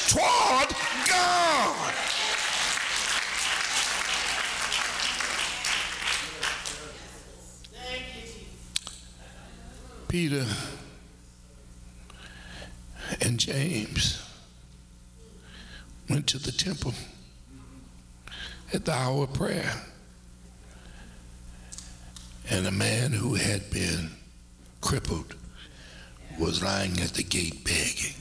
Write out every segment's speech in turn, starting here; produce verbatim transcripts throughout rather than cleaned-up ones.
toward God. Peter and James went to the temple at the hour of prayer, and a man who had been crippled was lying at the gate begging.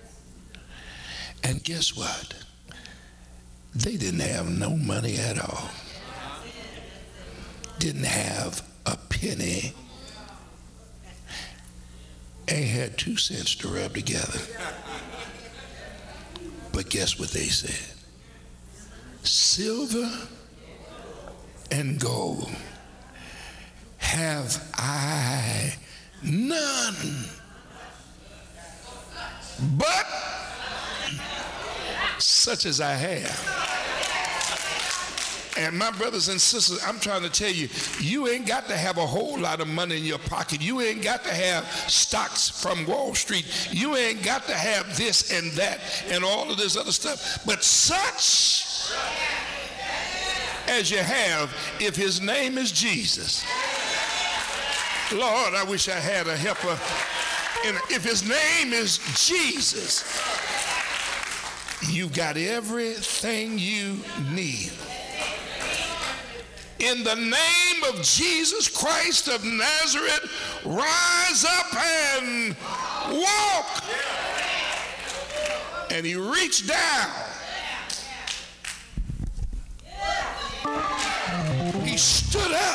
And guess what? They didn't have no money at all. Didn't have a penny. Ain't had two cents to rub together. But guess what they said? Silver and gold have I none, but such as I have. And my brothers and sisters, I'm trying to tell you, you ain't got to have a whole lot of money in your pocket. You ain't got to have stocks from Wall Street. You ain't got to have this and that and all of this other stuff. But such as you have, if his name is Jesus. Lord, I wish I had a helper. And if his name is Jesus, you've got everything you need. In the name of Jesus Christ of Nazareth, rise up and walk. And he reached down. He stood up.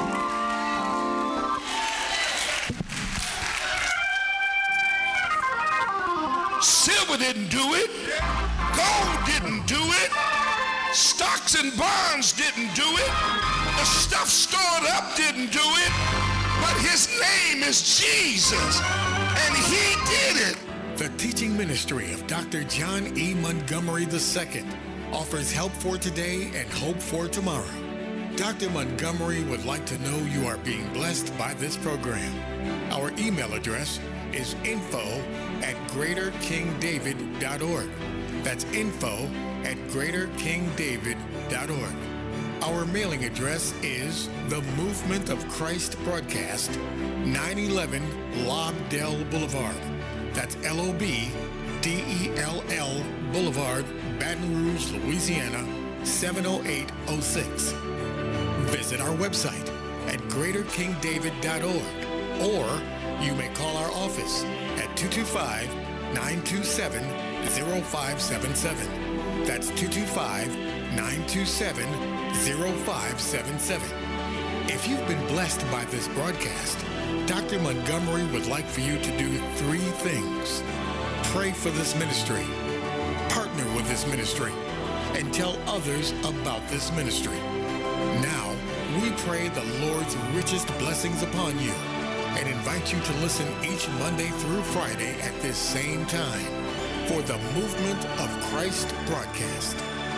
Silver didn't do it. Gold didn't do it. Stocks and bonds didn't do it. The stuff stored up didn't do it. But his name is Jesus, and he did it. The teaching ministry of Doctor John E. Montgomery the Second offers help for today and hope for tomorrow. Doctor Montgomery would like to know you are being blessed by this program. Our email address is info at greater king david dot org. That's info at greater king david dot org. Our mailing address is The Movement of Christ Broadcast, nine eleven Lobdell Boulevard. That's L O B D E L L Boulevard, Baton Rouge, Louisiana, seven oh eight oh six. Visit our website at greater king david dot org, or you may call our office at two two five, nine two seven, zero five seven seven. That's two two five, nine two seven, zero five seven seven. If you've been blessed by this broadcast, Doctor Montgomery would like for you to do three things. Pray for this ministry, partner with this ministry, and tell others about this ministry. Now, we pray the Lord's richest blessings upon you and invite you to listen each Monday through Friday at this same time for the Movement of Christ broadcast.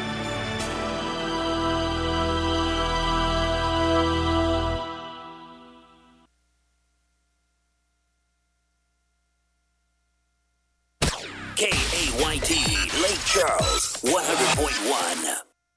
K A Y T, Lake Charles, one hundred point one.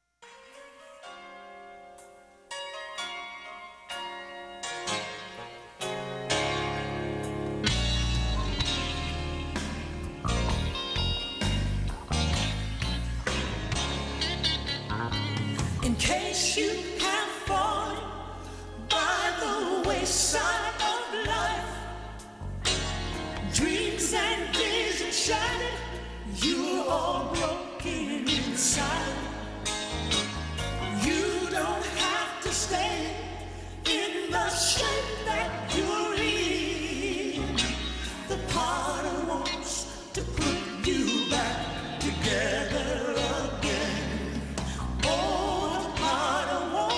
In case you have fallen by the wayside of life, dreams and visions shattered, you're all broken inside. You don't have to stay in the shape that you're in. The potter wants to put you back together again. Oh, I don't want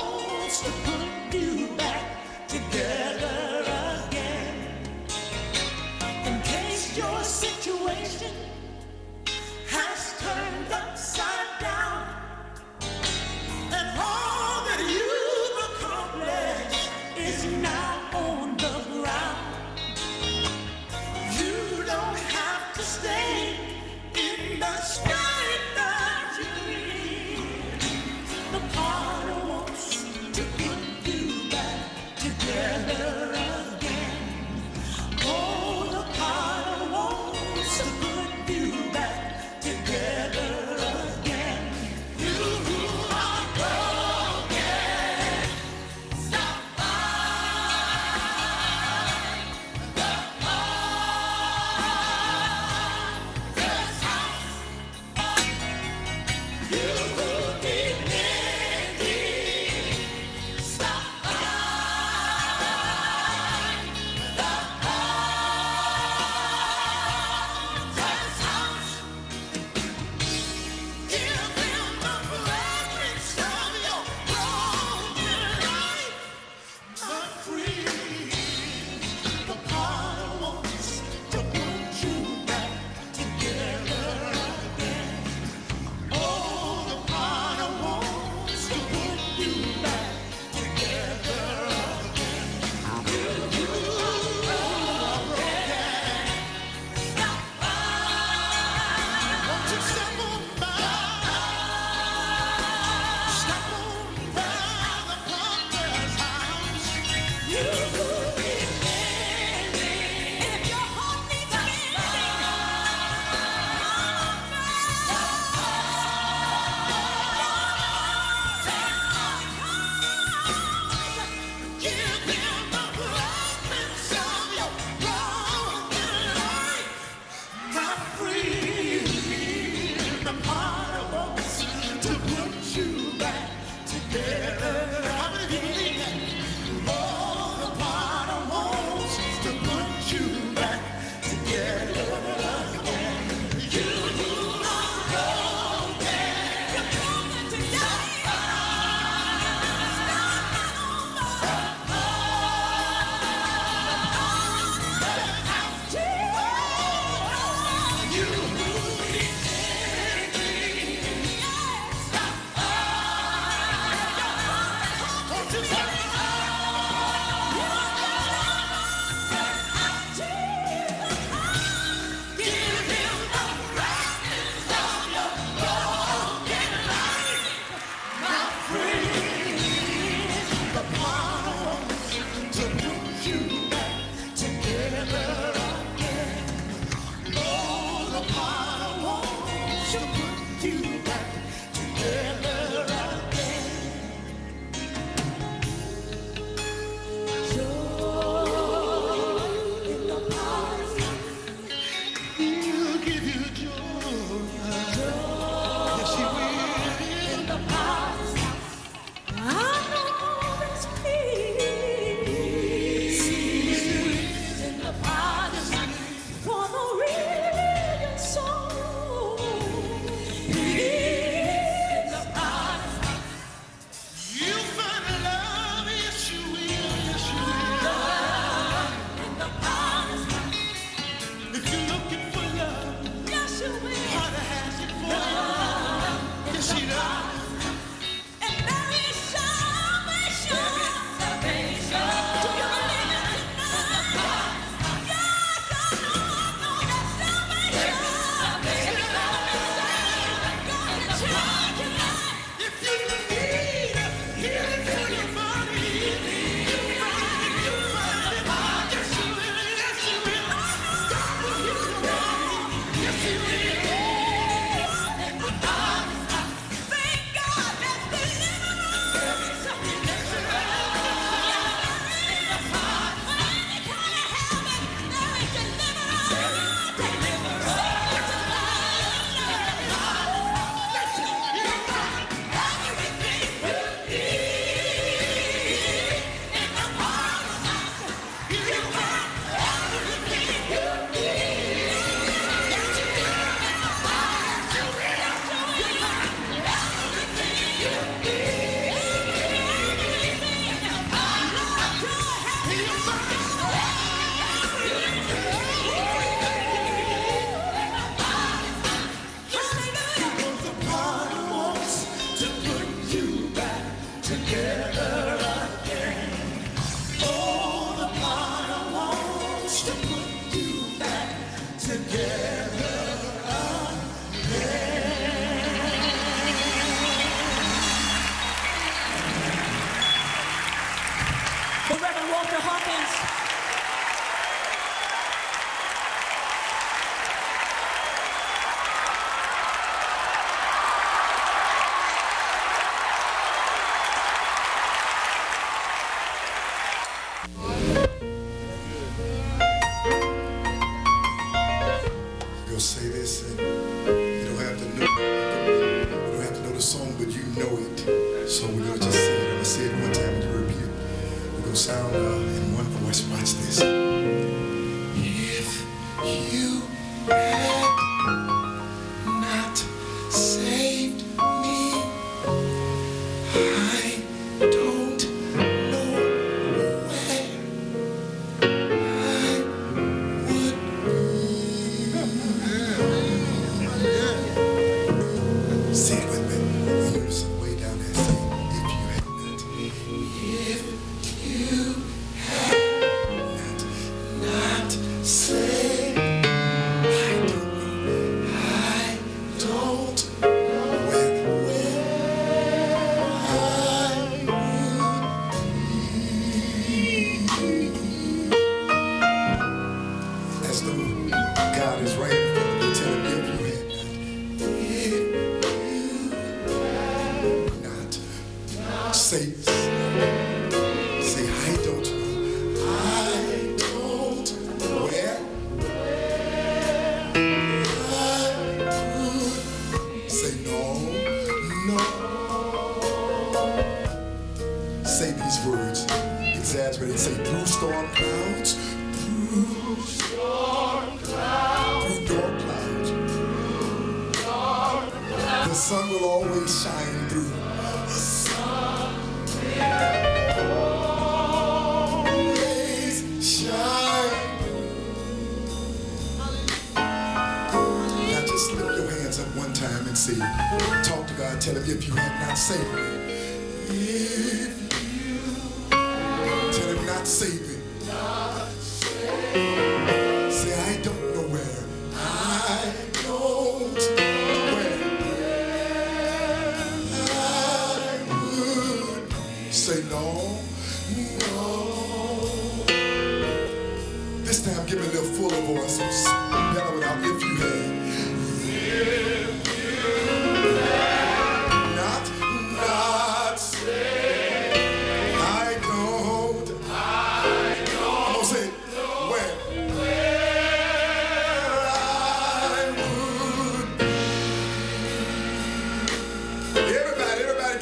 This time give me a little fuller voice. Better without if you had.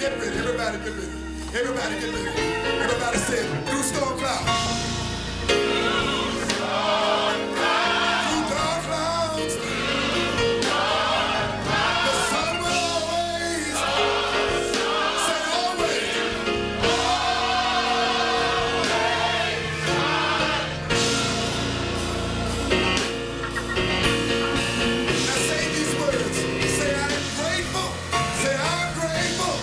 get ready. Everybody get ready. Everybody get ready. Everybody say it. Through storm clouds. Through dark clouds. The sun will always. Say always. Now say these words. Say I'm grateful. Say I'm grateful.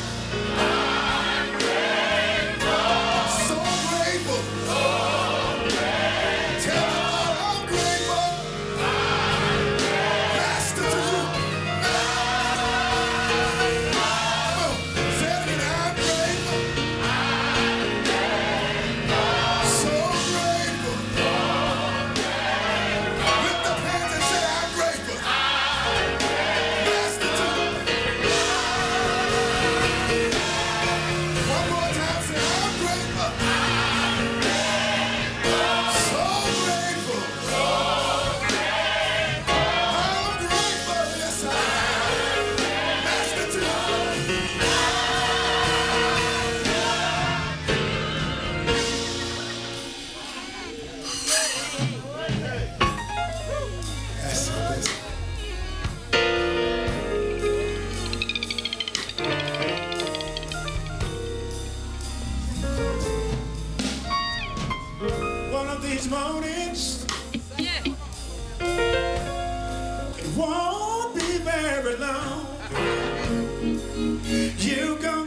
So grateful. Tell the Lord I'm grateful. Master to you. Say it again. I'm grateful. So grateful. Lift up hands and say I'm grateful. Master to you. One more time. Say I'm grateful. So grateful. I'm grateful. Yes, I am. Master to you. That's so busy. One of these mornings, it won't be very long. You gonna